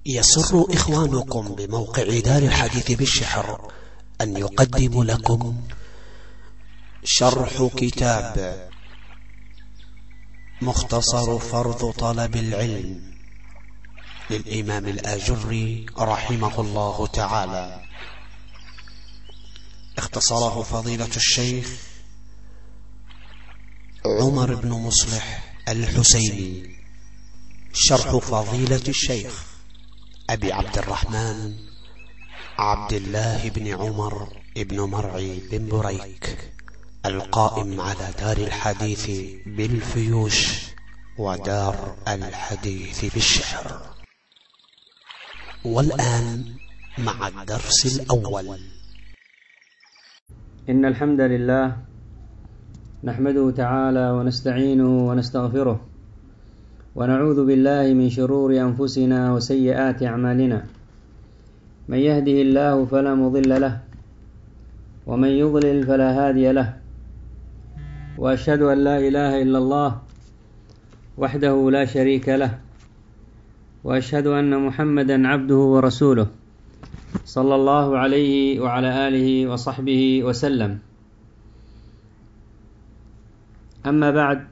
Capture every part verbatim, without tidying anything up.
يسر إخوانكم بموقع دار الحديث بالشحر أن يقدم لكم شرح كتاب مختصر فرض طلب العلم للإمام الآجري رحمه الله تعالى، اختصره فضيلة الشيخ عمر بن مصلح الحسيني، شرح فضيلة الشيخ أبي عبد الرحمن عبد الله بن عمر بن مرعي بن بريك، القائم على دار الحديث بالفيوش ودار الحديث بالشعر. والآن مع الدرس الأول. إن الحمد لله نحمده تعالى ونستعينه ونستغفره، ونعوذ بالله من شرور أنفسنا وسيئات أعمالنا. من يهده الله فلا مضل له، ومن يضلل فلا هادي له، وأشهد أن لا إله إلا الله وحده لا شريك له، وأشهد أن محمدا عبده ورسوله صلى الله عليه وعلى آله وصحبه وسلم. أما بعد،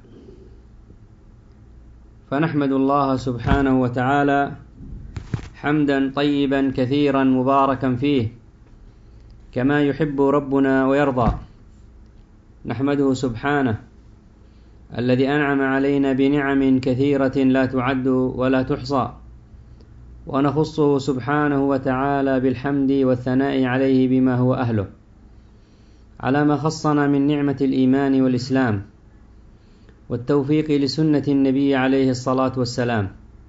فنحمد الله سبحانه وتعالى حمدا طيبا كثيرا مباركا فيه كما يحب ربنا ويرضى. نحمده سبحانه الذي أنعم علينا بنعم كثيرة لا تعد ولا تحصى، ونخصه سبحانه وتعالى بالحمد والثناء عليه بما هو أهله، على ما خصنا من نعمة الإيمان والإسلام والتوفيق لسنة النبي عليه الصلاة والسلام،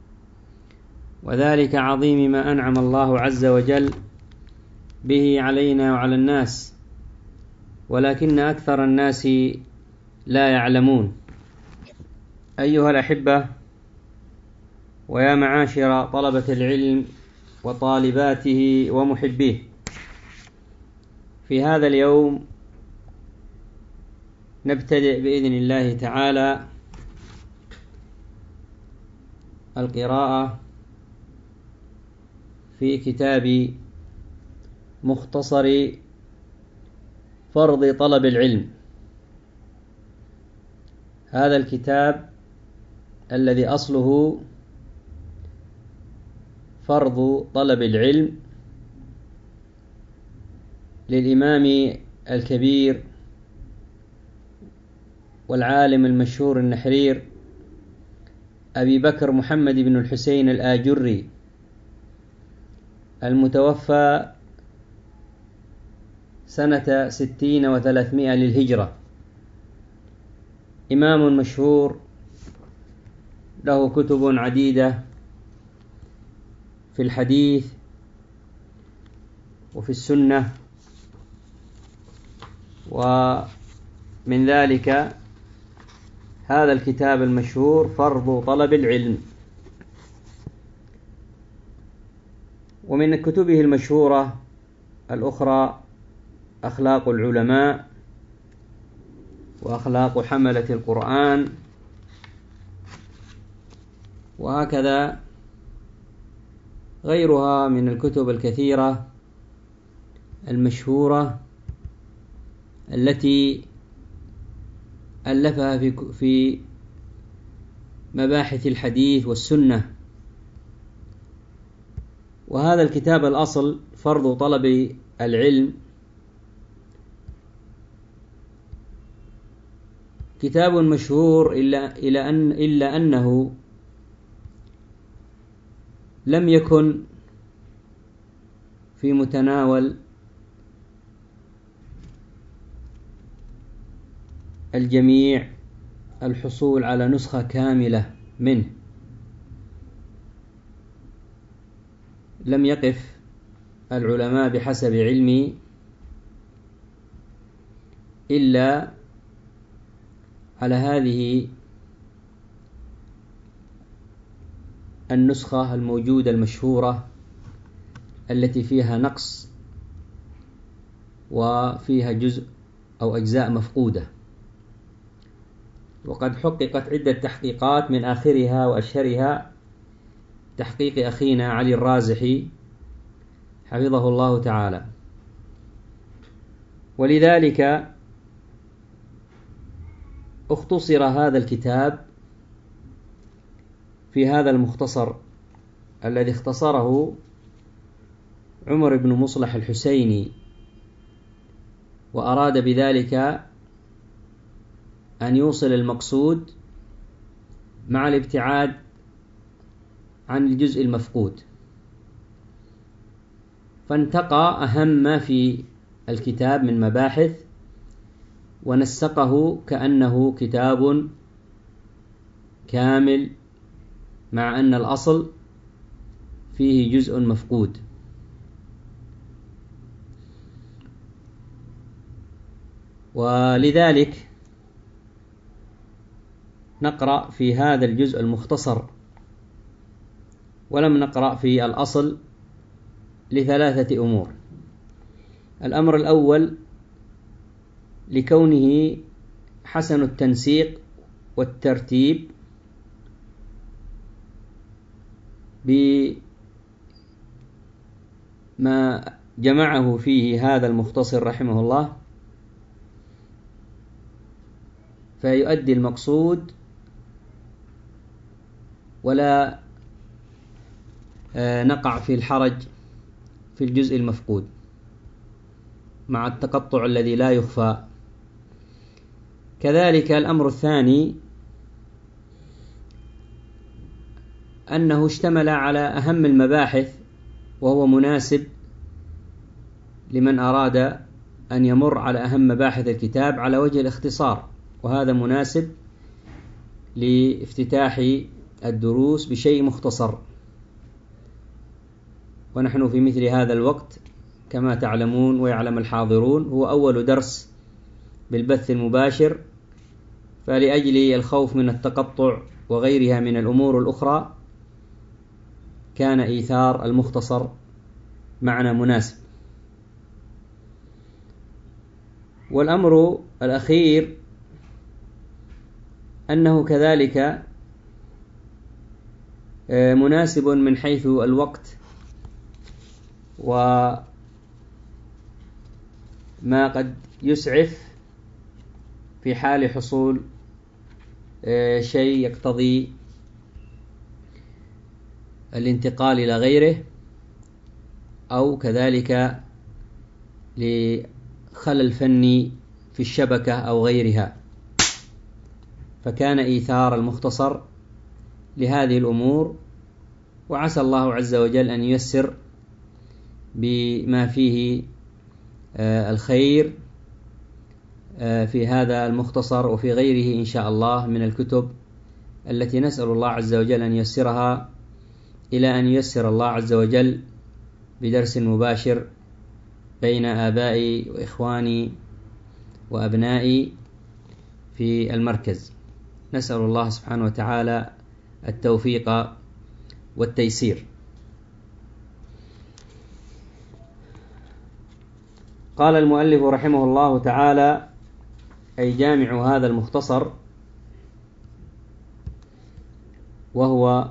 وذلك عظيم ما أنعم الله عز وجل به علينا وعلى الناس، ولكن أكثر الناس لا يعلمون. أيها الأحبة، ويا معاشر طلبة العلم وطالباته ومحبيه، في هذا اليوم نبتدئ بإذن الله تعالى القراءة في كتاب مختصر فرض طلب العلم. هذا الكتاب الذي أصله فرض طلب العلم للإمام الكبير والعالم المشهور النحرير أبي بكر محمد بن الحسين الآجري، المتوفى سنة ستين وثلاثمائة للهجرة، إمام مشهور له كتب عديدة في الحديث وفي السنة، ومن ذلك هذا الكتاب المشهور فرض طلب العلم. ومن كتبه المشهورة الأخرى أخلاق العلماء، وأخلاق حملة القرآن، وهكذا غيرها من الكتب الكثيرة المشهورة التي ألفها في مباحث الحديث والسنة. وهذا الكتاب الأصل فرض طلب العلم كتاب مشهور إلا, إلا, أن إلا أنه لم يكن في متناول الجميع الحصول على نسخة كاملة منه. لم يقف العلماء بحسب علمي إلا على هذه النسخة الموجودة المشهورة التي فيها نقص وفيها جزء أو أجزاء مفقودة. وقد حققت عدة تحقيقات من آخرها وأشهرها تحقيق أخينا علي الرازحي حفظه الله تعالى. ولذلك اختصر هذا الكتاب في هذا المختصر الذي اختصره عمر بن مصلح الحسيني، وأراد بذلك أن يوصل المقصود مع الابتعاد عن الجزء المفقود، فانتقى أهم ما في الكتاب من مباحث ونسقه كأنه كتاب كامل، مع أن الأصل فيه جزء مفقود. ولذلك نقرأ في هذا الجزء المختصر ولم نقرأ في الأصل لثلاثة أمور. الأمر الأول لكونه حسن التنسيق والترتيب بما جمعه فيه هذا المختصر رحمه الله، فيؤدي المقصود ولا نقع في الحرج في الجزء المفقود مع التقطع الذي لا يخفى. كذلك الأمر الثاني أنه اشتمل على أهم المباحث، وهو مناسب لمن أراد أن يمر على أهم مباحث الكتاب على وجه الاختصار، وهذا مناسب لافتتاح الدروس بشيء مختصر. ونحن في مثل هذا الوقت كما تعلمون ويعلم الحاضرون هو أول درس بالبث المباشر، فلأجل الخوف من التقطع وغيرها من الأمور الأخرى كان إيثار المختصر معنا مناسب. والأمر الأخير أنه كذلك مناسب من حيث الوقت وما قد يسعف في حال حصول شيء يقتضي الانتقال إلى غيره، أو كذلك لخلل فني في الشبكة أو غيرها، فكان إيثار المختصر لهذه الأمور. وعسى الله عز وجل أن ييسر بما فيه الخير في هذا المختصر وفي غيره إن شاء الله من الكتب التي نسأل الله عز وجل أن ييسرها، إلى أن ييسر الله عز وجل بدرس مباشر بين آبائي وإخواني وأبنائي في المركز. نسأل الله سبحانه وتعالى التوفيق والتيسير. قال المؤلف رحمه الله تعالى، أي جامع هذا المختصر، وهو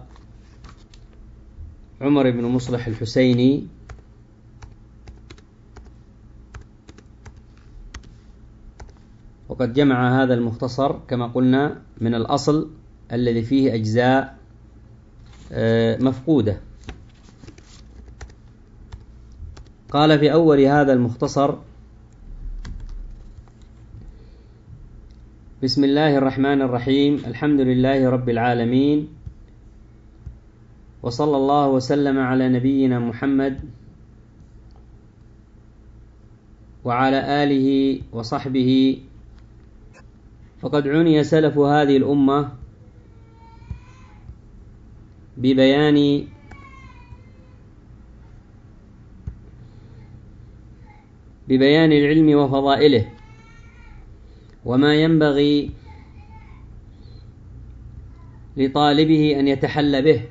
عمر بن مصلح الحسيني، وقد جمع هذا المختصر كما قلنا من الأصل الذي فيه أجزاء مفقودة. قال في أول هذا المختصر: بسم الله الرحمن الرحيم، الحمد لله رب العالمين، وصلى الله وسلم على نبينا محمد وعلى آله وصحبه. فقد عني سلف هذه الأمة ببيان ببيان العلم وفضائله وما ينبغي لطالبه أن يتحلى به،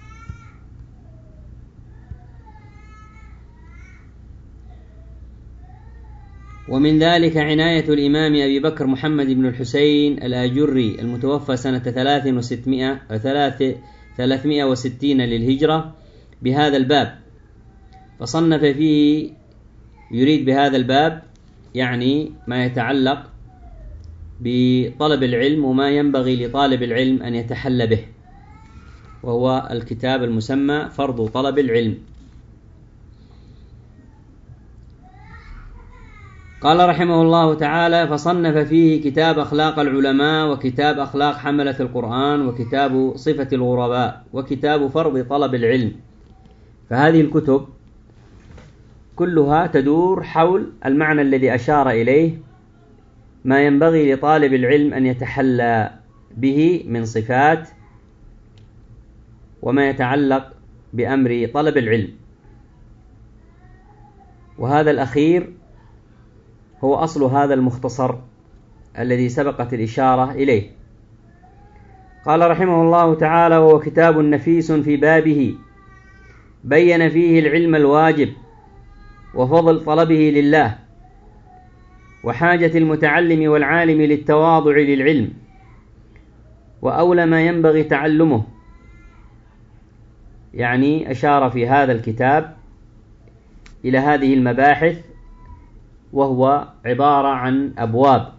ومن ذلك عناية الإمام أبي بكر محمد بن الحسين الآجري المتوفى سنة ثلاث وستمائة ثلاثمائة وستين للهجرة بهذا الباب، فصنف فيه يريد بهذا الباب يعني ما يتعلق بطلب العلم وما ينبغي لطالب العلم أن يتحلى به، وهو الكتاب المسمى فرض طلب العلم. قال رحمه الله تعالى: فصنف فيه كتاب أخلاق العلماء، وكتاب أخلاق حملة القرآن، وكتاب صفة الغرباء، وكتاب فرض طلب العلم. فهذه الكتب كلها تدور حول المعنى الذي أشار إليه، ما ينبغي لطالب العلم أن يتحلى به من صفات وما يتعلق بأمر طلب العلم، وهذا الأخير هو أصل هذا المختصر الذي سبقت الإشارة إليه. قال رحمه الله تعالى: وهو كتاب نفيس في بابه، بين فيه العلم الواجب وفضل طلبه لله، وحاجة المتعلم والعالم للتواضع للعلم، وأولى ما ينبغي تعلمه. يعني أشار في هذا الكتاب إلى هذه المباحث، وهو عبارة عن أبواب،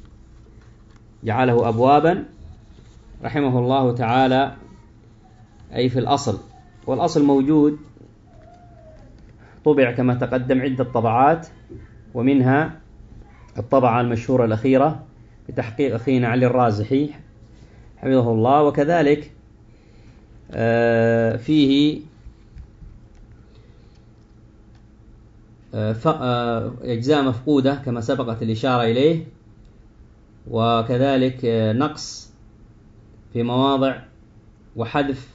جعله أبوابا رحمه الله تعالى، أي في الأصل. والأصل موجود، طبع كما تقدم عدة طبعات، ومنها الطبعة المشهورة الأخيرة بتحقيق أخينا علي الرازحي حفظه الله، وكذلك فيه أجزاء مفقودة كما سبقت الإشارة إليه، وكذلك نقص في مواضع وحذف،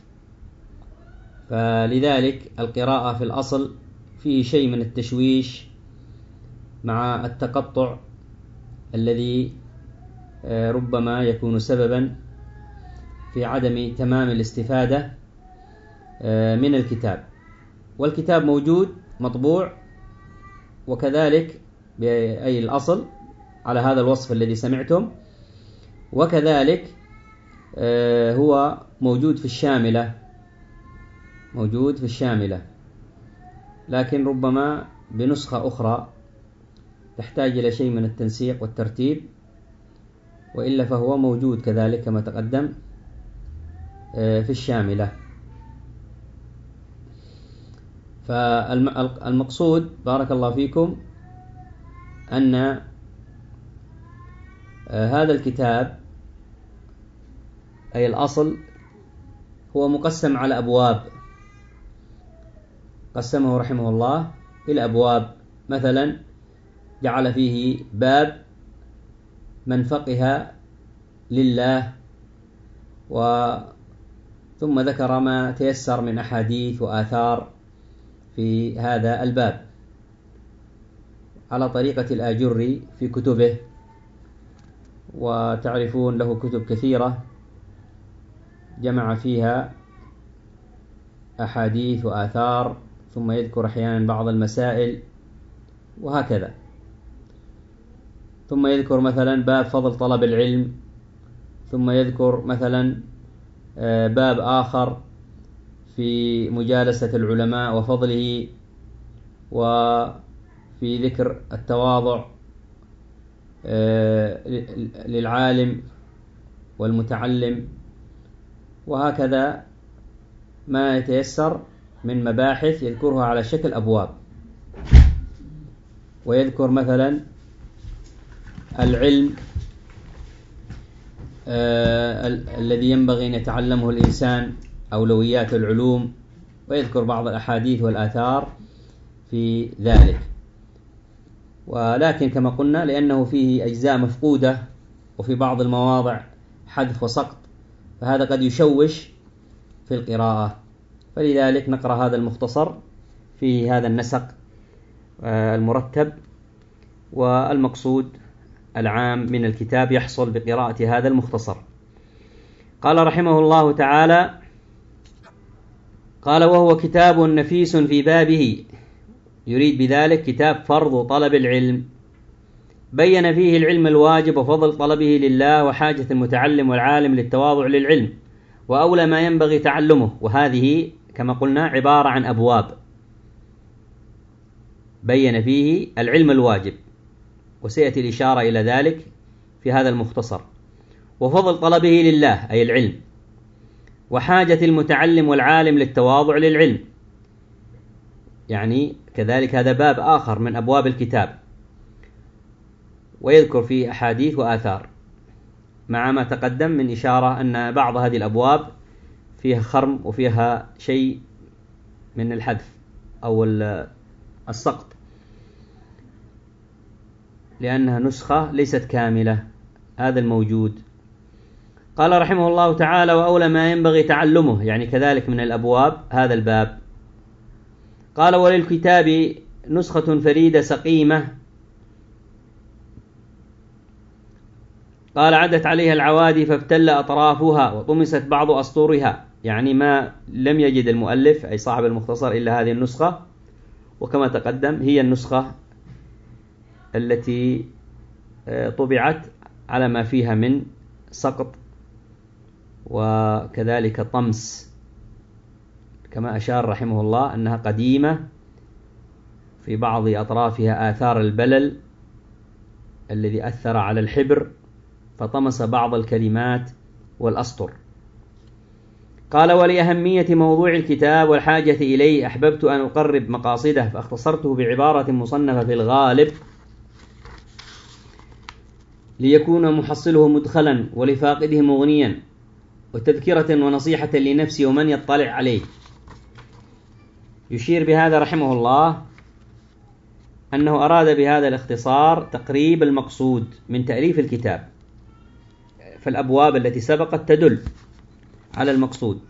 فلذلك القراءة في الأصل فيه شيء من التشويش مع التقطع الذي ربما يكون سببا في عدم تمام الاستفادة من الكتاب. والكتاب موجود مطبوع، وكذلك بأي الأصل على هذا الوصف الذي سمعتم، وكذلك هو موجود في الشاملة موجود في الشاملة لكن ربما بنسخة أخرى تحتاج إلى شيء من التنسيق والترتيب، وإلا فهو موجود كذلك كما تقدم في الشاملة. فالمقصود بارك الله فيكم أن هذا الكتاب أي الأصل هو مقسم على أبواب، قسمه رحمه الله إلى أبواب. مثلا جعل فيه باب من فقه لله، ثم ذكر ما تيسر من أحاديث وآثار في هذا الباب على طريقة الآجري في كتبه، وتعرفون له كتب كثيرة جمع فيها أحاديث وآثار، ثم يذكر أحيانا بعض المسائل وهكذا. ثم يذكر مثلا باب فضل طلب العلم، ثم يذكر مثلا باب آخر في مجالسة العلماء وفضله، وفي ذكر التواضع للعالم والمتعلم، وهكذا ما يتيسر من مباحث يذكرها على شكل أبواب. ويذكر مثلا العلم آه الذي ينبغي أن يتعلمه الإنسان، أولويات العلوم، ويذكر بعض الأحاديث والآثار في ذلك. ولكن كما قلنا لأنه فيه أجزاء مفقودة وفي بعض المواضع حذف وسقط، فهذا قد يشوش في القراءة، فلذلك نقرأ هذا المختصر في هذا النسق المرتب، والمقصود العام من الكتاب يحصل بقراءة هذا المختصر. قال رحمه الله تعالى: قال: وهو كتاب نفيس في بابه، يريد بذلك كتاب فرض طلب العلم، بين فيه العلم الواجب وفضل طلبه لله، وحاجة المتعلم والعالم للتواضع للعلم، وأولى ما ينبغي تعلمه، وهذه كما قلنا عبارة عن أبواب بين فيه العلم الواجب، وسيأتي الإشارة إلى ذلك في هذا المختصر. وفضل طلبه لله أي العلم، وحاجة المتعلم والعالم للتواضع للعلم، يعني كذلك هذا باب آخر من أبواب الكتاب، ويذكر فيه أحاديث وآثار، مع ما تقدم من إشارة أن بعض هذه الأبواب فيها خرم وفيها شيء من الحذف أو السقط، لأنها نسخة ليست كاملة، هذا الموجود. قال رحمه الله تعالى: وأولى ما ينبغي تعلمه، يعني كذلك من الأبواب هذا الباب. قال: وللكتاب نسخة فريدة سقيمة، قال عدت عليها العوادي فابتل أطرافها وطمست بعض أسطورها، يعني ما لم يجد المؤلف أي صاحب المختصر إلا هذه النسخة، وكما تقدم هي النسخة التي طبعت على ما فيها من سقط وكذلك طمس، كما أشار رحمه الله أنها قديمة في بعض أطرافها آثار البلل الذي أثر على الحبر فطمس بعض الكلمات والأسطر. قال: ولأهمية موضوع الكتاب والحاجة إليه أحببت أن أقرب مقاصده فاختصرته بعبارة مصنفة في الغالب ليكون محصله مدخلا ولفاقده مغنيا وتذكرة ونصيحة لنفسي ومن يطلع عليه. يشير بهذا رحمه الله أنه أراد بهذا الاختصار تقريب المقصود من تأليف الكتاب، فالأبواب التي سبقت تدل على المقصود.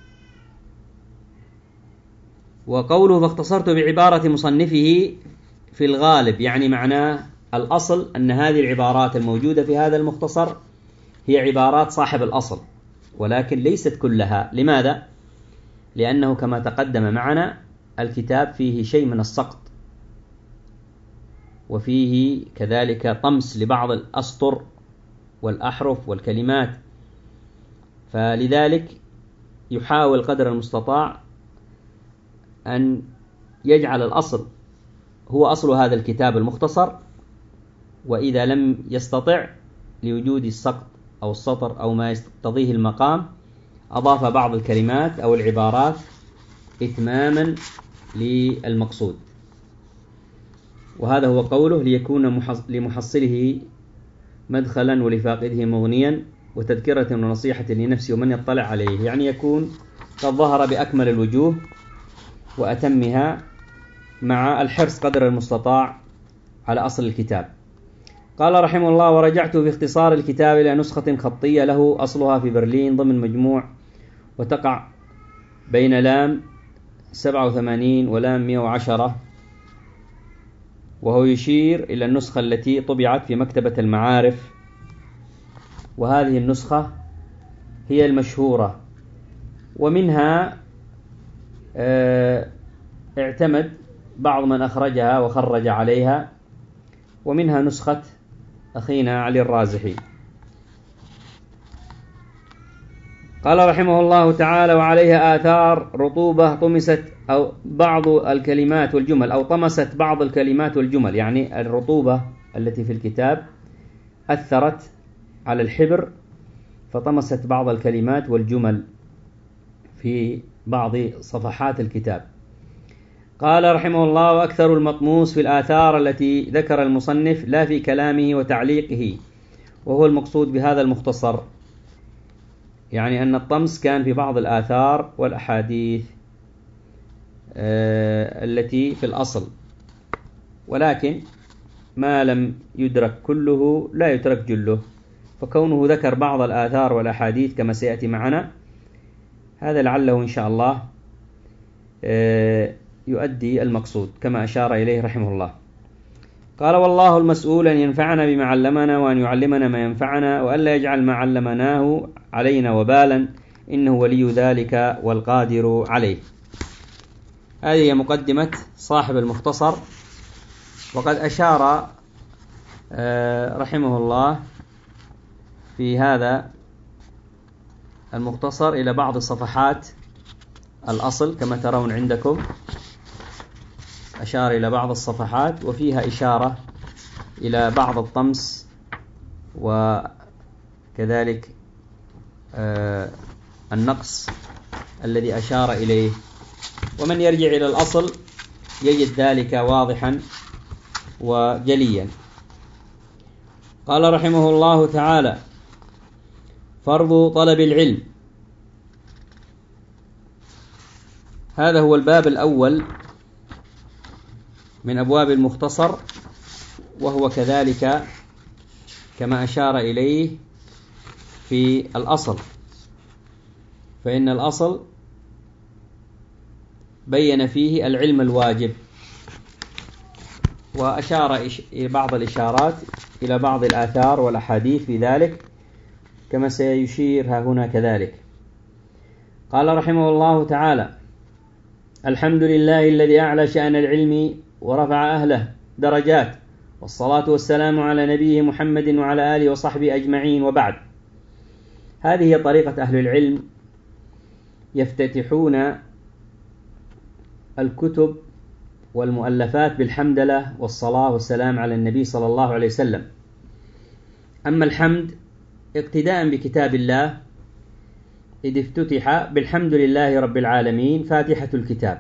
وقوله فاختصرت بعبارة مصنفه في الغالب، يعني معناه الأصل أن هذه العبارات الموجودة في هذا المختصر هي عبارات صاحب الأصل، ولكن ليست كلها. لماذا؟ لأنه كما تقدم معنا الكتاب فيه شيء من السقط، وفيه كذلك طمس لبعض الأسطر والأحرف والكلمات، فلذلك يحاول قدر المستطاع أن يجعل الأصل هو أصل هذا الكتاب المختصر، وإذا لم يستطع لوجود السقط أو السطر أو ما يقتضيه المقام أضاف بعض الكلمات أو العبارات إتماما للمقصود. وهذا هو قوله ليكون لمحصله مدخلا ولفاقده مغنيا وتذكرة ونصيحة لنفسي ومن يطلع عليه، يعني يكون قد ظهر بأكمل الوجوه وأتمها مع الحرص قدر المستطاع على أصل الكتاب. قال رحمه الله: ورجعت في اختصار الكتاب إلى نسخة خطية له أصلها في برلين ضمن مجموع وتقع بين لام سبعة وثمانين ولام مئة وعشرة، وهو يشير إلى النسخة التي طبعت في مكتبة المعارف، وهذه النسخة هي المشهورة، ومنها اعتمد بعض من أخرجها وخرج عليها، ومنها نسخة أخينا علي الرازحي. قال رحمه الله تعالى: وعليها آثار رطوبة طمست أو بعض الكلمات والجمل أو طمست بعض الكلمات والجمل، يعني الرطوبة التي في الكتاب أثرت على الحبر فطمست بعض الكلمات والجمل في بعض صفحات الكتاب. قال رحمه الله: وأكثر المطموس في الآثار التي ذكر المصنف لا في كلامه وتعليقه، وهو المقصود بهذا المختصر، يعني أن الطمس كان في بعض الآثار والأحاديث التي في الأصل، ولكن ما لم يدرك كله لا يترك جله، فكونه ذكر بعض الآثار والأحاديث كما سيأتي معنا هذا لعله إن شاء الله يؤدي المقصود كما أشار إليه رحمه الله. قال: والله المسؤول أن ينفعنا بما علمنا وأن يعلمنا ما ينفعنا وألا يجعل ما علمناه علينا وبالا، إنه ولي ذلك والقادر عليه. هذه مقدمة صاحب المختصر، وقد أشار رحمه الله في هذا المختصر إلى بعض صفحات الأصل كما ترون عندكم، أشار إلى بعض الصفحات وفيها إشارة إلى بعض الطمس وكذلك آه النقص الذي أشار إليه، ومن يرجع إلى الأصل يجد ذلك واضحا وجليا. قال رحمه الله تعالى: فرض طلب العلم. هذا هو الباب الأول من أبواب المختصر، وهو كذلك كما أشار إليه في الأصل، فإن الأصل بين فيه العلم الواجب، وأشار بعض الإشارات إلى بعض الآثار والأحاديث في ذلك كما سيشير ها هنا كذلك. قال رحمه الله تعالى: الحمد لله الذي أعلى شأن العلم ورفع أهله درجات، والصلاة والسلام على نبيه محمد وعلى آله وصحبه أجمعين، وبعد. هذه هي طريقة أهل العلم، يفتتحون الكتب والمؤلفات بالحمدلله والصلاة والسلام على النبي صلى الله عليه وسلم. أما الحمد اقتداء بكتاب الله، إذ افتتح بالحمد لله رب العالمين فاتحة الكتاب،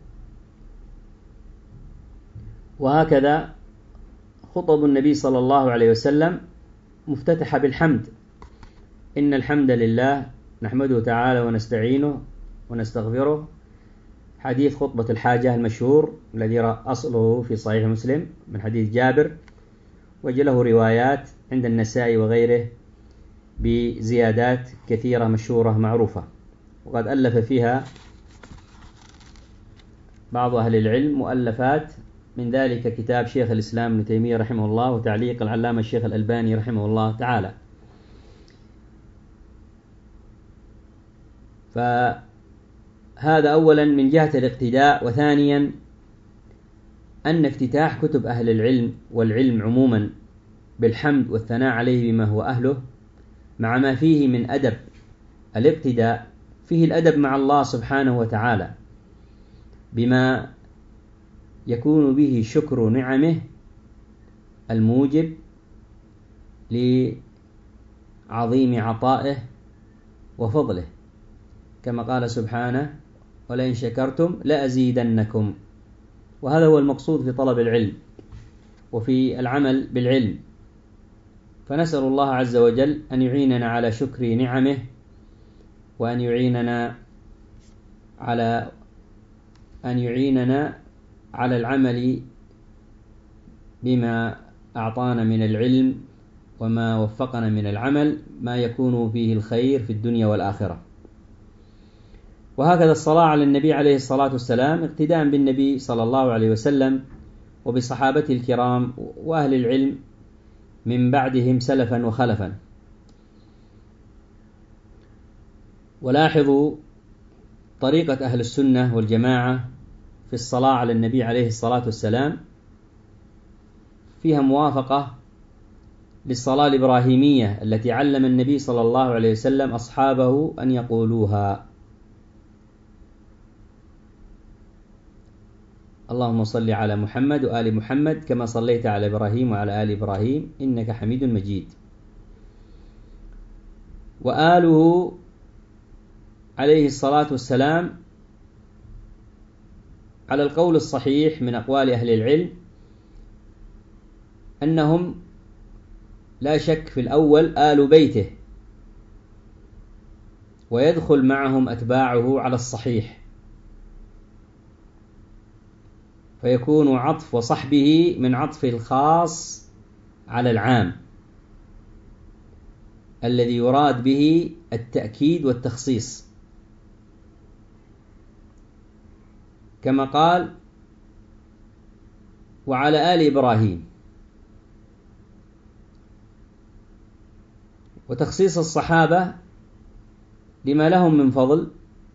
وهكذا خطب النبي صلى الله عليه وسلم مفتتحة بالحمد: إن الحمد لله نحمده تعالى ونستعينه ونستغفره، حديث خطبة الحاجة المشهور الذي أصله في صحيح مسلم من حديث جابر، وجله روايات عند النسائي وغيره بزيادات كثيرة مشهورة معروفة، وقد ألف فيها بعض أهل العلم مؤلفات، من ذلك كتاب شيخ الإسلام ابن تيمية رحمه الله، وتعليق العلامة الشيخ الألباني رحمه الله تعالى. فهذا أولا من جهة الاقتداء، وثانيا أن افتتاح كتب أهل العلم والعلم عموما بالحمد والثناء عليه بما هو أهله، مع ما فيه من أدب الاقتداء، فيه الأدب مع الله سبحانه وتعالى بما يكون به شكر نعمه الموجب لعظيم عطائه وفضله، كما قال سبحانه: ولئن شكرتم لأزيدنكم. وهذا هو المقصود في طلب العلم وفي العمل بالعلم، فنسأل الله عز وجل أن يعيننا على شكر نعمه، وأن يعيننا على أن يعيننا على العمل بما أعطانا من العلم، وما وفقنا من العمل ما يكون فيه الخير في الدنيا والآخرة. وهكذا الصلاة على النبي عليه الصلاة والسلام اقتداء بالنبي صلى الله عليه وسلم وبصحابته الكرام وأهل العلم من بعدهم سلفا وخلفا. ولاحظوا طريقة أهل السنة والجماعة في الصلاة على النبي عليه الصلاة والسلام، فيها موافقة للصلاة الإبراهيمية التي علم النبي صلى الله عليه وسلم أصحابه أن يقولوها: اللهم صل على محمد وآل محمد كما صليت على إبراهيم وعلى آل إبراهيم إنك حميد مجيد. وآله عليه الصلاة والسلام على القول الصحيح من أقوال أهل العلم أنهم لا شك في الأول آل بيته، ويدخل معهم أتباعه على الصحيح، فيكون عطف وصحبه من عطف الخاص على العام الذي يراد به التأكيد والتخصيص، كما قال: وعلى آل إبراهيم. وتخصيص الصحابة لما لهم من فضل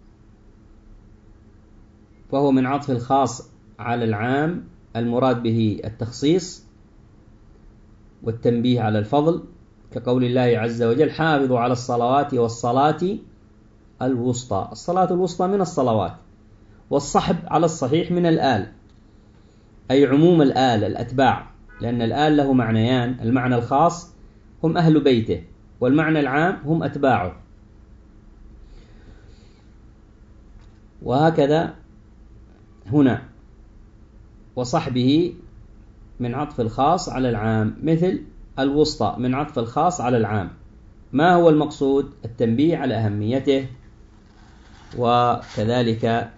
فهو من عطف الخاص على العام المراد به التخصيص والتنبيه على الفضل، كقول الله عز وجل: حافظوا على الصلوات والصلاة الوسطى. الصلاة الوسطى من الصلوات، والصحب على الصحيح من الآل، أي عموم الآل الأتباع، لأن الآل له معنيان: المعنى الخاص هم أهل بيته، والمعنى العام هم أتباعه. وهكذا هنا، وصحبه من عطف الخاص على العام، مثل الوسطى من عطف الخاص على العام. ما هو المقصود؟ التنبيه على أهميته، وكذلك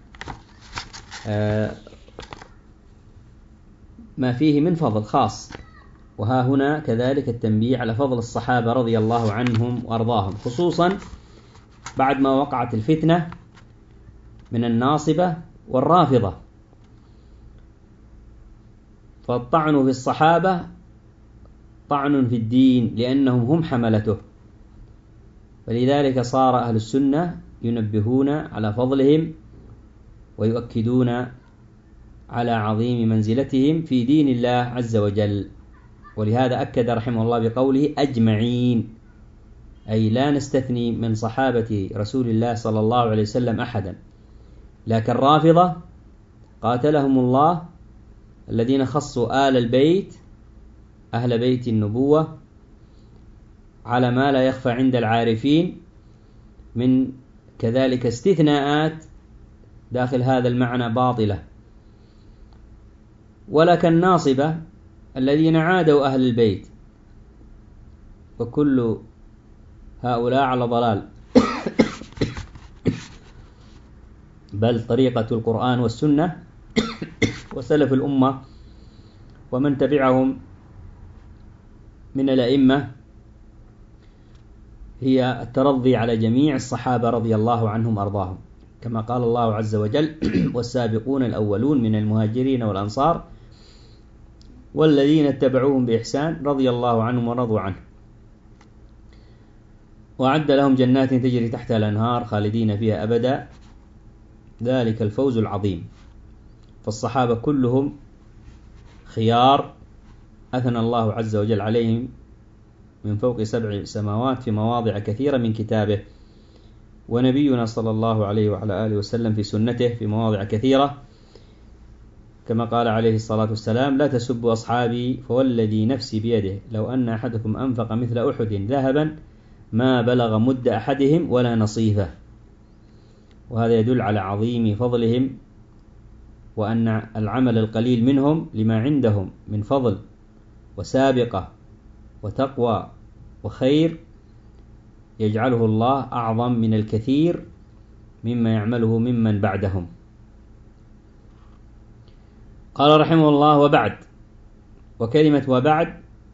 ما فيه من فضل خاص. وها هنا كذلك التنبيه على فضل الصحابة رضي الله عنهم وأرضاهم، خصوصا بعد ما وقعت الفتنة من الناصبة والرافضة، فالطعن في الصحابة طعن في الدين، لأنهم هم حملته. فلذلك صار أهل السنة ينبهون على فضلهم ويؤكدون على عظيم منزلتهم في دين الله عز وجل. ولهذا أكد رحمه الله بقوله أجمعين، أي لا نستثني من صحابة رسول الله صلى الله عليه وسلم أحدا. لكن الرافضة قاتلهم الله الذين خصوا آل البيت أهل بيت النبوة على ما لا يخفى عند العارفين من كذلك استثناءات داخل هذا المعنى باطلة. ولكن الناصبة الذين عادوا أهل البيت، وكل هؤلاء على ضلال، بل طريقة القرآن والسنة وسلف الأمة ومن تبعهم من الأئمة هي الترضي على جميع الصحابة رضي الله عنهم وأرضاهم، كما قال الله عز وجل والسابقون الأولون من المهاجرين والأنصار والذين اتبعوهم بإحسان رضي الله عنهم ورضوا عنه، وأعد لهم جنات تجري تحتها الأنهار خالدين فيها أبدا، ذلك الفوز العظيم. فالصحابة كلهم خيار أثنى الله عز وجل عليهم من فوق سبع سماوات في مواضع كثيرة من كتابه، ونبينا صلى الله عليه وعلى آله وسلم في سنته في مواضع كثيرة، كما قال عليه الصلاة والسلام لا تسبوا أصحابي فوالذي نفسي بيده لو أن أحدكم أنفق مثل أحد ذهبا ما بلغ مد أحدهم ولا نصيفه. وهذا يدل على عظيم فضلهم، وأن العمل القليل منهم لما عندهم من فضل وسابقة وتقوى وخير يجعله الله أعظم من الكثير مما يعمله ممن بعدهم. قال رحمه الله وبعد. وكلمة وبعد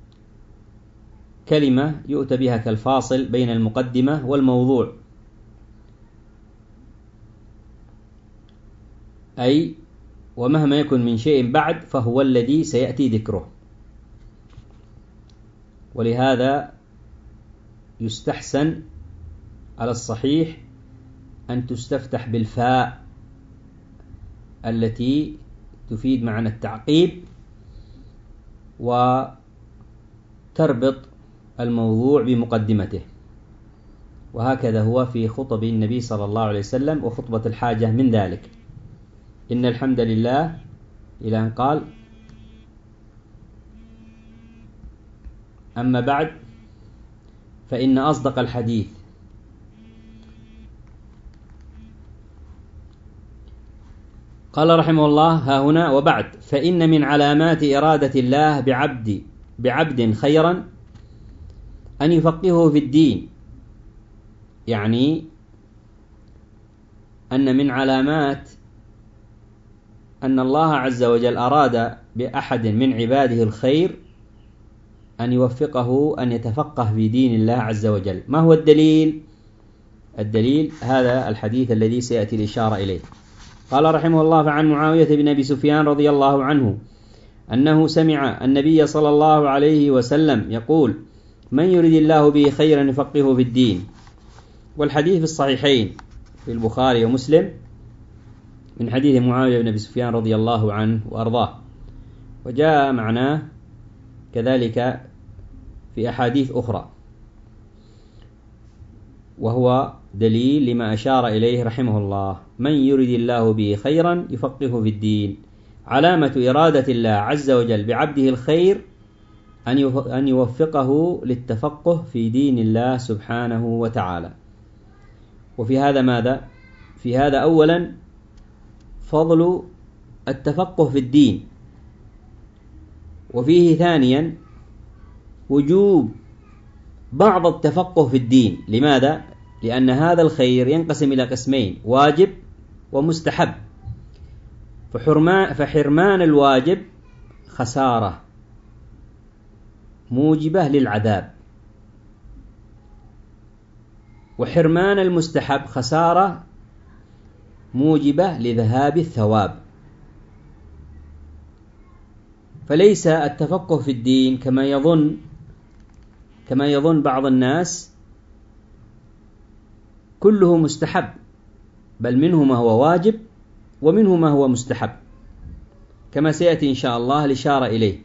كلمة يؤتى بها كالفاصل بين المقدمة والموضوع، أي ومهما يكن من شيء بعد فهو الذي سيأتي ذكره. ولهذا يستحسن على الصحيح أن تستفتح بالفاء التي تفيد معنى التعقيب، وتربط الموضوع بمقدمته. وهكذا هو في خطب النبي صلى الله عليه وسلم وخطبة الحاجة من ذلك. إن الحمد لله إلى أن قال أما بعد فإن أصدق الحديث قال رحمه الله ها هنا وبعد فإن من علامات إرادة الله بعبد بعبد خيرا أن يفقهه في الدين، يعني أن من علامات أن الله عز وجل أراد بأحد من عباده الخير أن يوفقه أن يتفقه في دين الله عز وجل. ما هو الدليل؟ الدليل هذا الحديث الذي سيأتي الإشارة إليه. قال رحمه الله فعن معاوية بن أبي سفيان رضي الله عنه أنه سمع النبي صلى الله عليه وسلم يقول من يريد الله به خيرا يفقهه في الدين. والحديث في الصحيحين في البخاري ومسلم من حديث معاوية بن أبي سفيان رضي الله عنه وأرضاه، وجاء معناه كذلك في أحاديث أخرى، وهو دليل لما أشار إليه رحمه الله: من يرد الله به خيرا يفقهه في الدين. علامة إرادة الله عز وجل بعبده الخير أن يوفقه للتفقه في دين الله سبحانه وتعالى. وفي هذا ماذا؟ في هذا أولا فضل التفقه في الدين، وفيه ثانيا وجوب بعض التفقه في الدين. لماذا؟ لأن هذا الخير ينقسم إلى قسمين: واجب ومستحب. فحرمان الواجب خسارة موجبة للعذاب، وحرمان المستحب خسارة موجبة لذهاب الثواب. فليس التفقه في الدين كما يظن كما يظن بعض الناس كله مستحب، بل منه ما هو واجب ومنه ما هو مستحب، كما سيأتي إن شاء الله الإشارة إليه.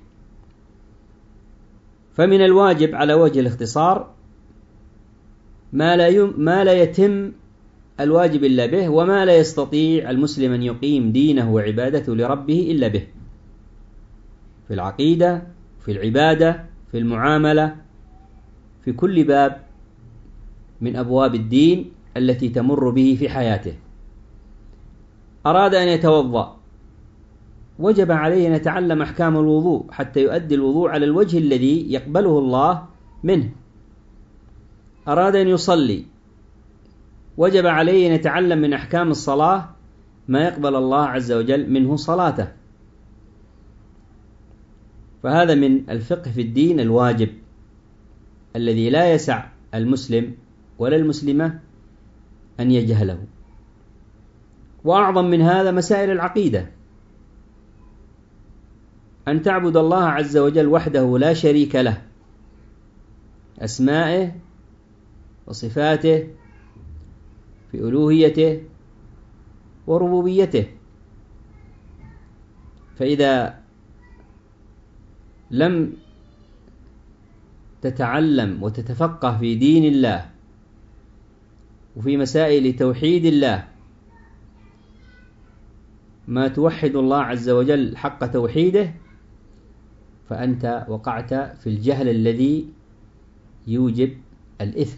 فمن الواجب على وجه الاختصار ما لا يم ما لا يتم الواجب إلا به، وما لا يستطيع المسلم أن يقيم دينه وعبادته لربه إلا به، في العقيدة، في العبادة، في المعاملة، في كل باب من أبواب الدين التي تمر به في حياته. أراد أن يتوضأ، وجب عليه أن يتعلم أحكام الوضوء حتى يؤدي الوضوء على الوجه الذي يقبله الله منه. أراد أن يصلي، وجب عليه أن يتعلم من أحكام الصلاة ما يقبل الله عز وجل منه صلاته. فهذا من الفقه في الدين الواجب الذي لا يسع المسلم ولا المسلمة أن يجهله. وأعظم من هذا مسائل العقيدة، أن تعبد الله عز وجل وحده لا شريك له، أسمائه وصفاته، في ألوهيته وربوبيته. فإذا لم تتعلم وتتفقه في دين الله وفي مسائل توحيد الله ما توحد الله عز وجل حق توحيده، فأنت وقعت في الجهل الذي يوجب الإثم.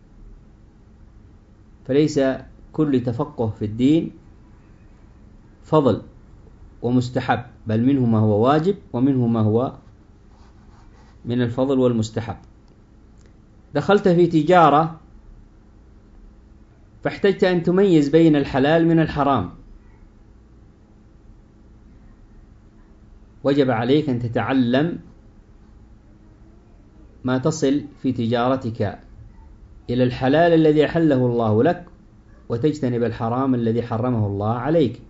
فليس كل تفقه في الدين فضل ومستحب، بل منه ما هو واجب ومنه ما هو من الفضل والمستحب. دخلت في تجارة فاحتجت أن تميز بين الحلال من الحرام، وجب عليك أن تتعلم ما تصل في تجارتك إلى الحلال الذي أحله الله لك، وتجتنب الحرام الذي حرمه الله عليك.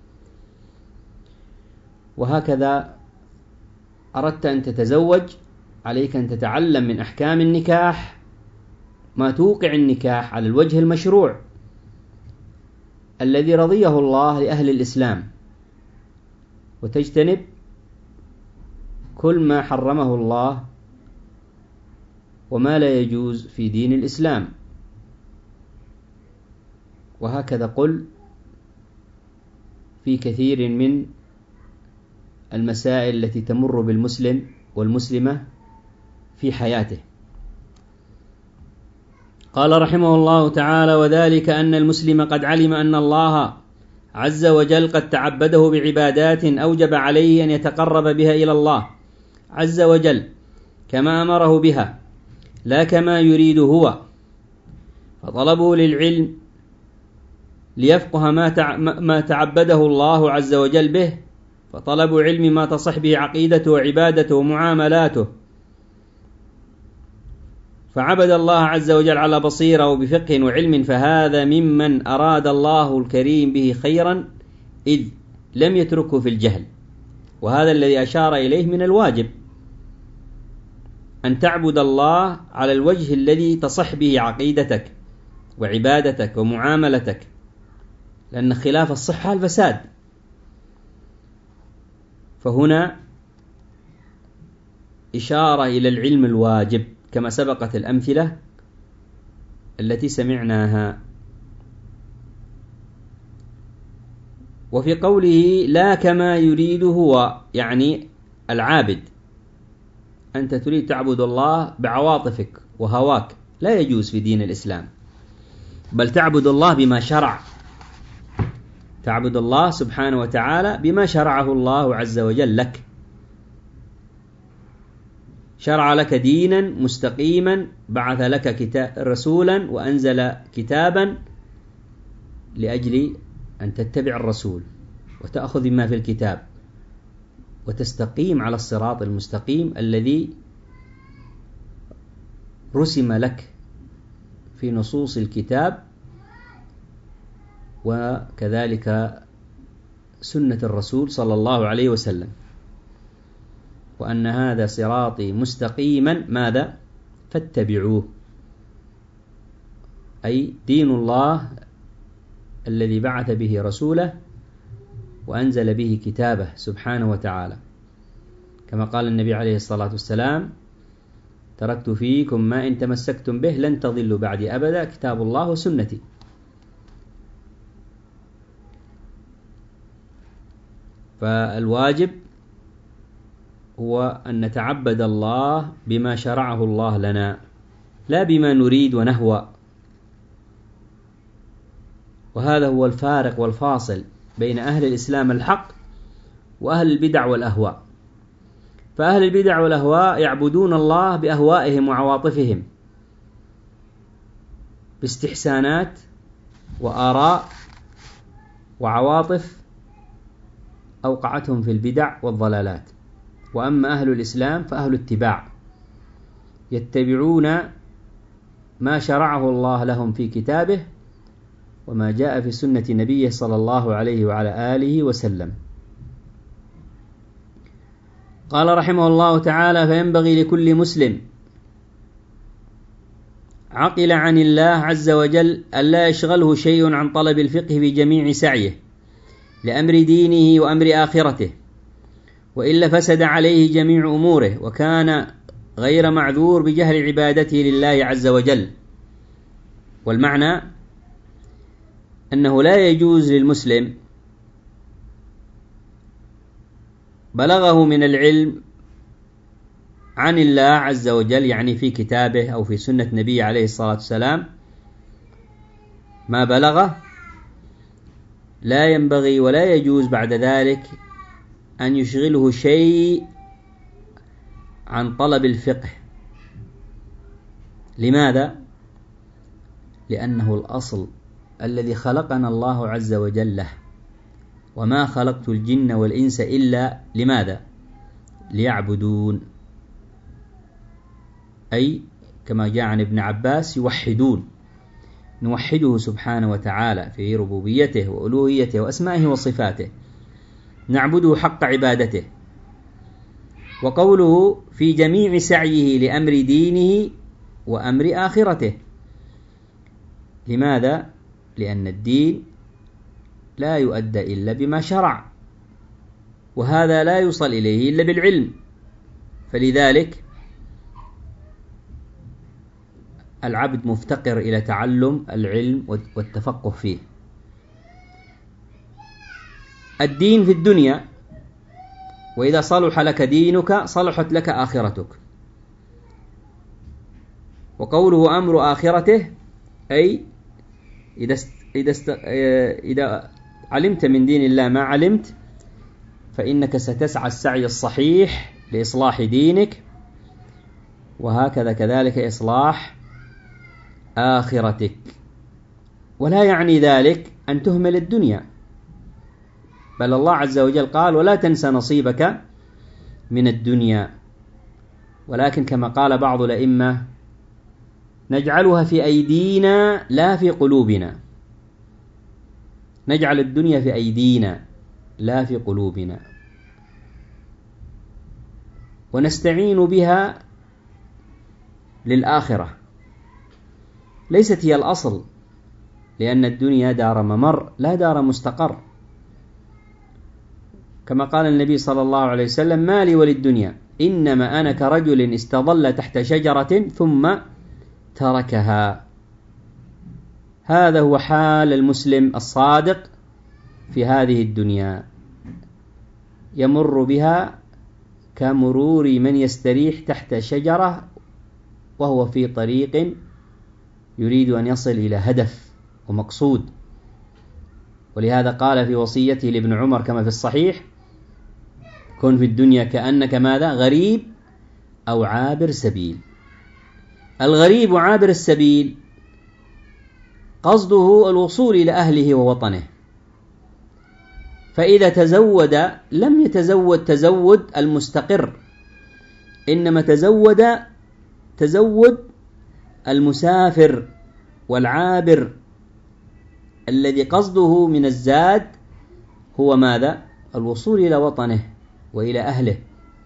وهكذا أردت أن تتزوج، عليك أن تتعلم من أحكام النكاح ما توقع النكاح على الوجه المشروع الذي رضيه الله لأهل الإسلام، وتجتنب كل ما حرمه الله وما لا يجوز في دين الإسلام. وهكذا قل في كثير من المسائل التي تمر بالمسلم والمسلمة في حياته. قال رحمه الله تعالى: وذلك أن المسلم قد علم أن الله عز وجل قد تعبده بعبادات أوجب عليه أن يتقرب بها إلى الله عز وجل كما أمره بها، لا كما يريد هو. فطلبه للعلم ليفقه ما تعبده الله عز وجل به، فطلب علم ما تصح به عقيدته وعبادته ومعاملاته. فعبد الله عز وجل على بصيرة وبفقه وعلم، فهذا ممن أراد الله الكريم به خيرا، إذ لم يتركه في الجهل. وهذا الذي أشار إليه من الواجب، أن تعبد الله على الوجه الذي تصح به عقيدتك وعبادتك ومعاملتك، لأن خلاف الصحة الفساد. فهنا إشارة إلى العلم الواجب كما سبقت الأمثلة التي سمعناها. وفي قوله لا كما يريد هو، يعني العابد، أنت تريد تعبد الله بعواطفك وهواك، لا يجوز في دين الإسلام، بل تعبد الله بما شرع، تعبد الله سبحانه وتعالى بما شرعه الله عز وجل لك. شرع لك دينا مستقيما، بعث لك كتاب رسولا وأنزل كتابا لأجل أن تتبع الرسول وتأخذ بما في الكتاب وتستقيم على الصراط المستقيم الذي رسم لك في نصوص الكتاب وكذلك سنة الرسول صلى الله عليه وسلم، وأن هذا صراطي مستقيما ماذا؟ فاتبعوه، أي دين الله الذي بعث به رسوله وأنزل به كتابه سبحانه وتعالى، كما قال النبي عليه الصلاة والسلام: تركت فيكم ما إن تمسكتم به لن تضلوا بعدي أبدا، كتاب الله وسنتي. فالواجب هو أن نتعبد الله بما شرعه الله لنا، لا بما نريد ونهوى. وهذا هو الفارق والفاصل بين أهل الإسلام الحق وأهل البدع والأهواء. فأهل البدع والأهواء يعبدون الله بأهوائهم وعواطفهم، باستحسانات وآراء وعواطف أوقعتهم في البدع والضلالات. وأما أهل الإسلام فأهل اتباع، يتبعون ما شرعه الله لهم في كتابه وما جاء في سنة نبيه صلى الله عليه وعلى آله وسلم. قال رحمه الله تعالى: فينبغي لكل مسلم عقل عن الله عز وجل ألا يشغله شيء عن طلب الفقه في جميع سعيه لأمر دينه وأمر آخرته، وإلا فسد عليه جميع أموره وكان غير معذور بجهل عبادته لله عز وجل. والمعنى أنه لا يجوز للمسلم بلغه من العلم عن الله عز وجل، يعني في كتابه أو في سنة نبيه عليه الصلاة والسلام، ما بلغه لا ينبغي ولا يجوز بعد ذلك أن يشغله شيء عن طلب الفقه. لماذا؟ لأنه الأصل الذي خلقنا الله عز وجل له، وما خلقت الجن والإنس إلا لماذا؟ ليعبدون، أي كما جاء عن ابن عباس: يوحدون، نوحده سبحانه وتعالى في ربوبيته وألوهيته وأسمائه وصفاته، نعبده حق عبادته. وقوله في جميع سعيه لأمر دينه وأمر آخرته، لماذا؟ لأن الدين لا يؤدى إلا بما شرع، وهذا لا يوصل إليه إلا بالعلم، فلذلك العبد مفتقر إلى تعلم العلم والتفقه فيه. الدين في الدنيا، وإذا صلح لك دينك صلحت لك آخرتك. وقوله أمر آخرته، أي إذا است... إذا, است... إذا علمت من دين الله ما علمت فإنك ستسعى السعي الصحيح لإصلاح دينك، وهكذا كذلك إصلاح آخرتك. ولا يعني ذلك أن تهمل الدنيا، بل الله عز وجل قال: ولا تنسى نصيبك من الدنيا. ولكن كما قال بعض الأئمة: نجعلها في أيدينا لا في قلوبنا، نجعل الدنيا في أيدينا لا في قلوبنا، ونستعين بها للآخرة، ليست هي الأصل، لأن الدنيا دار ممر لا دار مستقر، كما قال النبي صلى الله عليه وسلم: ما لي وللدنيا إنما أنا كرجل استظل تحت شجرة ثم تركها. هذا هو حال المسلم الصادق في هذه الدنيا يمر بها كمرور من يستريح تحت شجرة وهو في طريق يريد أن يصل إلى هدف ومقصود. ولهذا قال في وصيته لابن عمر كما في الصحيح: كن في الدنيا كأنك ماذا؟ غريب أو عابر سبيل. الغريب وعابر السبيل قصده الوصول إلى أهله ووطنه، فإذا تزود لم يتزود تزود المستقر، إنما تزود تزود المسافر والعابر الذي قصده من الزاد هو ماذا؟ الوصول إلى وطنه وإلى أهله.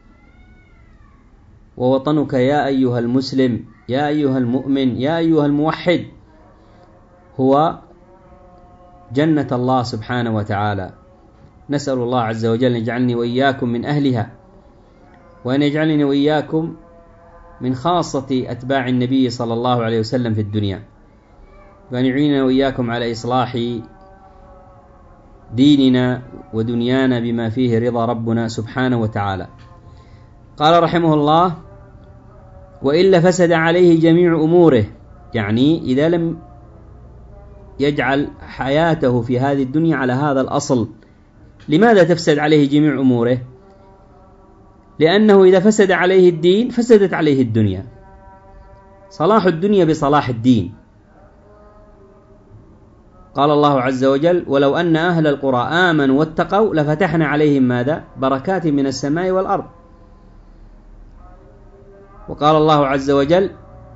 ووطنك يا أيها المسلم، يا أيها المؤمن، يا أيها الموحد، هو جنة الله سبحانه وتعالى. نسأل الله عز وجل أن يجعلني وإياكم من أهلها، وأن يجعلني وإياكم من خاصة أتباع النبي صلى الله عليه وسلم في الدنيا، وأن يعيننا وإياكم على إصلاح ديننا ودنيانا بما فيه رضا ربنا سبحانه وتعالى. قال رحمه الله: وإلا فسد عليه جميع أموره، يعني إذا لم يجعل حياته في هذه الدنيا على هذا الأصل. لماذا تفسد عليه جميع أموره؟ لأنه إذا فسد عليه الدين فسدت عليه الدنيا. صلاح الدنيا بصلاح الدين. قال الله عز وجل: ولو أن أهل القرى آمنوا واتقوا لفتحنا عليهم ماذا؟ بركات من السماء والأرض. وقال الله عز وجل: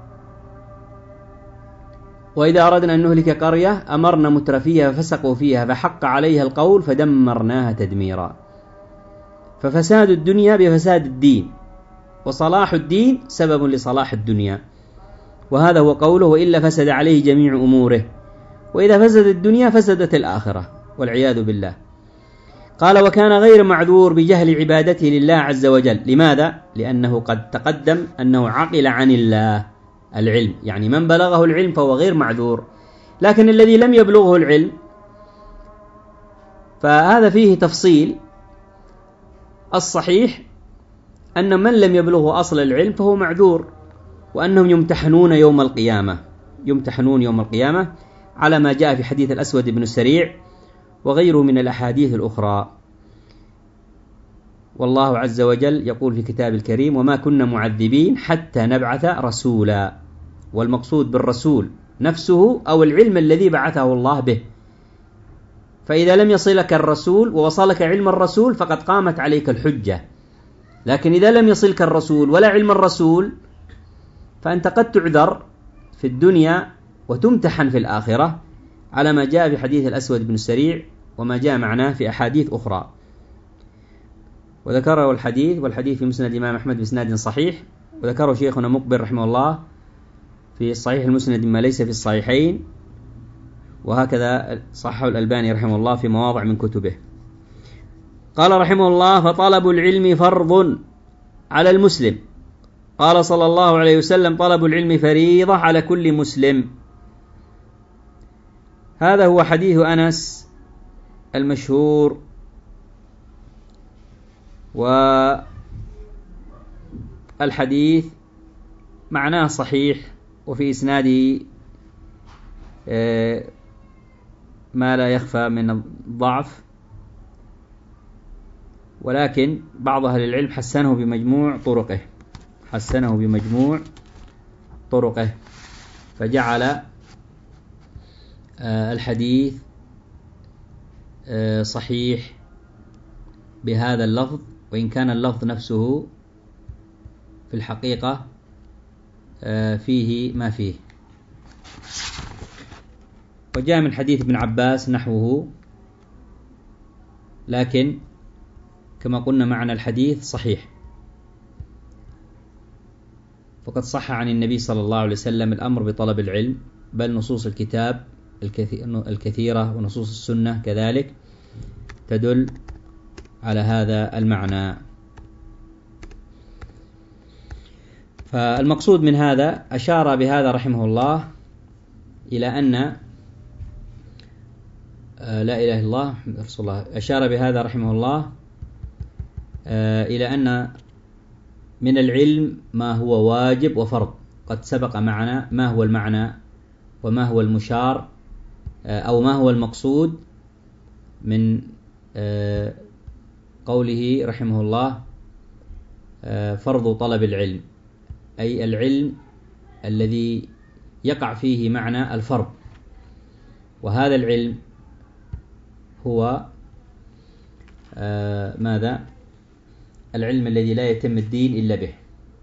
وإذا أردنا أن نهلك قرية أمرنا مترفيها ففسقوا فيها فحق عليها القول فدمرناها تدميرا. ففساد الدنيا بفساد الدين، وصلاح الدين سبب لصلاح الدنيا. وهذا هو قوله: وإلا فسد عليه جميع أموره. وإذا فسد الدنيا فسدت الآخرة والعياذ بالله. قال: وكان غير معذور بجهل عبادته لله عز وجل. لماذا؟ لأنه قد تقدم أنه عقل عن الله العلم، يعني من بلغه العلم فهو غير معذور. لكن الذي لم يبلغه العلم فهذا فيه تفصيل. الصحيح أن من لم يبلغه أصل العلم فهو معذور، وأنهم يمتحنون يوم القيامة يمتحنون يوم القيامة على ما جاء في حديث الأسود بن السريع وغيره من الأحاديث الأخرى. والله عز وجل يقول في كتاب الكريم: وما كنا معذبين حتى نبعث رسولا. والمقصود بالرسول نفسه أو العلم الذي بعثه الله به. فإذا لم يصلك الرسول ووصلك علم الرسول فقد قامت عليك الحجة. لكن إذا لم يصلك الرسول ولا علم الرسول فأنت قد تعذر في الدنيا وتمتحن في الآخرة على ما جاء في حديث الأسود بن السريع وما جاء معناه في أحاديث أخرى. وذكره الحديث والحديث في مسند الإمام أحمد بإسناد صحيح، وذكره شيخنا مقبل رحمه الله في الصحيح المسند ما ليس في الصحيحين، وهكذا صححه الألباني رحمه الله في مواضع من كتبه. قال رحمه الله: فطلب العلم فرض على المسلم. قال صلى الله عليه وسلم: طلب العلم فريضة على كل مسلم. هذا هو حديث أنس المشهور، والحديث معناه صحيح، وفي إسناده ما لا يخفى من الضعف، ولكن بعض أهل العلم حسنه بمجموع طرقه حسنه بمجموع طرقه فجعل الحديث صحيح بهذا اللفظ، وإن كان اللفظ نفسه في الحقيقة فيه ما فيه. وجاء من حديث ابن عباس نحوه، لكن كما قلنا معنى الحديث صحيح. فقد صح عن النبي صلى الله عليه وسلم الأمر بطلب العلم، بل نصوص الكتاب الكثيرة ونصوص السنة كذلك تدل على هذا المعنى. فالمقصود من هذا أشار بهذا رحمه الله إلى أن لا إله إلا الله رسول الله. أشار بهذا رحمه الله إلى أن من العلم ما هو واجب وفرض. قد سبق معنا ما هو المعنى وما هو المشار أو ما هو المقصود من قوله رحمه الله فرض طلب العلم، أي العلم الذي يقع فيه معنى الفرض. وهذا العلم هو ماذا؟ العلم الذي لا يتم الدين إلا به.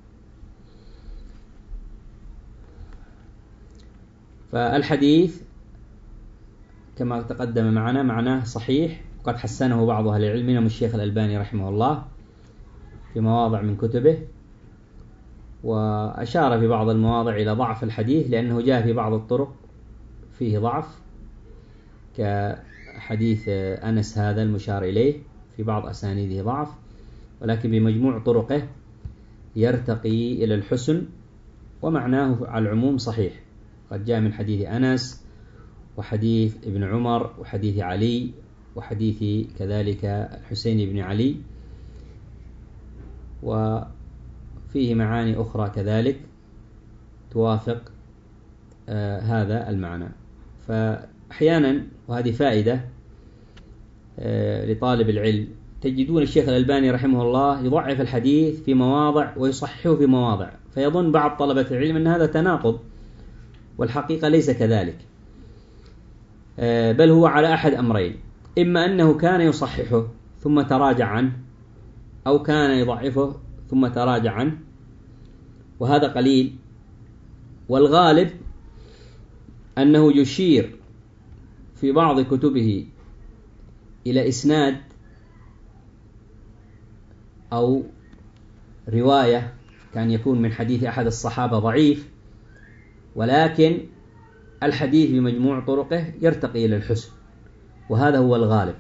فالحديث كما تقدم معنا معناه صحيح، وقد حسنه بعض أهل العلم منهم الشيخ الألباني رحمه الله في مواضع من كتبه، وأشار في بعض المواضع إلى ضعف الحديث لأنه جاء في بعض الطرق فيه ضعف، كحديث أنس هذا المشار إليه في بعض أسانيده ضعف، ولكن بمجموع طرقه يرتقي إلى الحسن، ومعناه على العموم صحيح. قد جاء من حديث أنس وحديث ابن عمر وحديث علي وحديث كذلك الحسين بن علي، وفيه معاني أخرى كذلك توافق آه هذا المعنى. فأحيانا، وهذه فائدة آه لطالب العلم، تجدون الشيخ الألباني رحمه الله يضعف الحديث في مواضع ويصححه في مواضع، فيظن بعض طلبة العلم أن هذا تناقض، والحقيقة ليس كذلك، بل هو على أحد أمرين: إما أنه كان يصححه ثم تراجع عنه، أو كان يضعفه ثم تراجع عنه، وهذا قليل. والغالب أنه يشير في بعض كتبه إلى إسناد أو رواية كان يكون من حديث أحد الصحابة ضعيف، ولكن الحديث بمجموع طرقه يرتقي إلى الحسن، وهذا هو الغالب.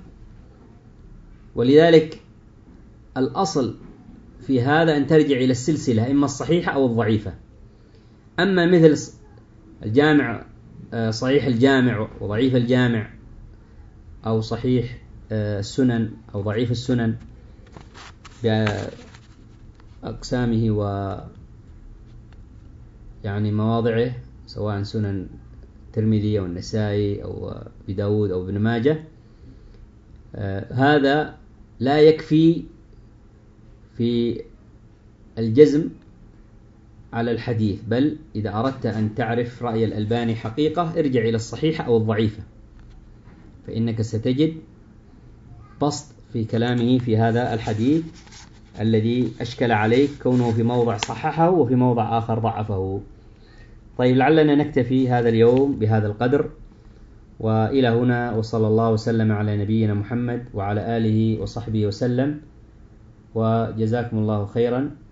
ولذلك الأصل في هذا أن ترجع إلى السلسلة، إما الصحيحة أو الضعيفة. أما مثل الجامع، صحيح الجامع وضعيف الجامع، أو صحيح السنن أو ضعيف السنن بأقسامه و يعني مواضعه، سواء سنن الترمذي أو النسائي أو بداود أو ابن ماجه، آه هذا لا يكفي في الجزم على الحديث، بل إذا أردت أن تعرف رأي الألباني حقيقة ارجع إلى الصحيحة أو الضعيفة، فإنك ستجد بسط في كلامه في هذا الحديث الذي أشكل عليك كونه في موضع صححه وفي موضع آخر ضعفه. طيب، لعلنا نكتفي هذا اليوم بهذا القدر، وإلى هنا، وصلى الله وسلم على نبينا محمد وعلى آله وصحبه وسلم، وجزاكم الله خيرا.